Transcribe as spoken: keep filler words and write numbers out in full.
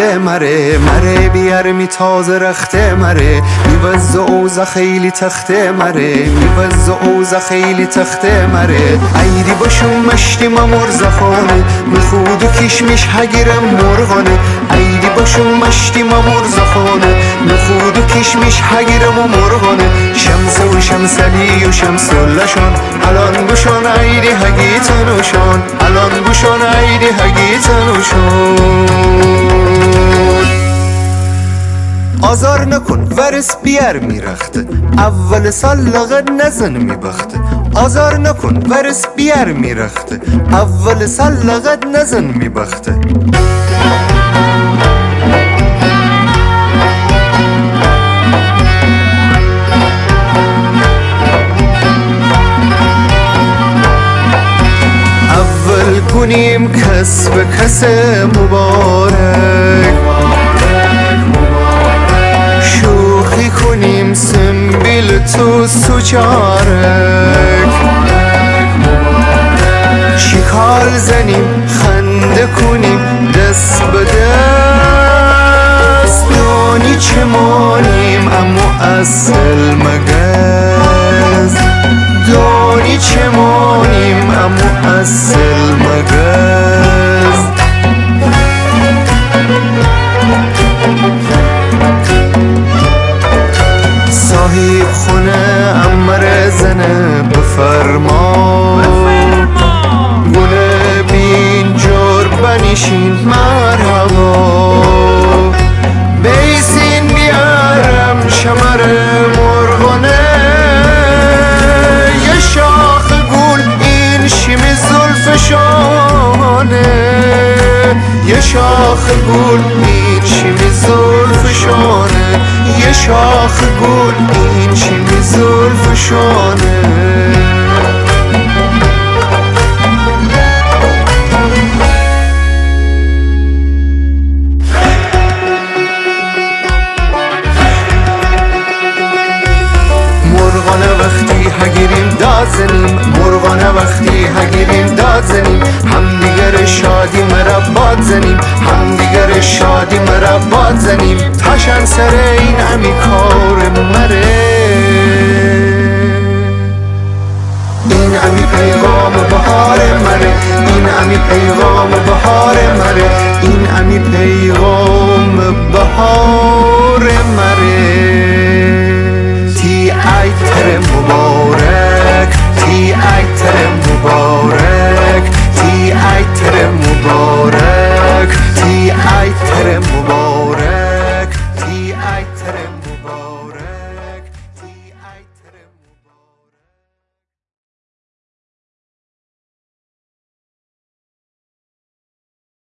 تخته مره مره بیار می تازه رخته مره میوز اوزا خیلی تخته مره میوز اوزا خیلی تخته مره ایدی باشم مشتی ما مرزخانه میخود و کشمش هگیرم مرغانه ایدی باشم مشتی ما مرزخانه میخود و کشمش هگیرم و مرغانه شمس و شمسلی و شمس لشان الان بشان ایدی هگی تنوشان الان بشان ایدی هگی تنوشان آزار نکن ورس بیار میرخته اول سال لغت نزن میبخته آزار نکن ورس بیار میرخته اول سال لغت نزن میبخته اول کنیم کس به کس مبارک شوخی کنیم سنبیل تو سوچارک شکال زنیم خنده کنیم دست به دست دانی چه مانیم اما اصل مگز دانی چه مانیم اما اصل مگز صاحب خونه امر زنه بفرما گونه بین جور بنشین مرحبا بیسین بیارم شمر مرغانه یه شاخ گل این شیم زلفشانه یه شاخ گل این شیم زلفشانه یه شاخ گل این شیم زلفشانه مرغانه وقتی هگیریم داد زنیم مرغانه وقتی هگیریم داد زنیم همدیگر شادی مرباد زنیم همدیگر شادی مرباد زنیم تاشن سر این امی کار مره این امی پیغام بهار مره این امی پیغام بهار مره این امی پیغام بهار مره تی عیتر مبارک تی عیتر مبارک تی عیتر مبارک تی عیتر مبارک تی عیتر مبارک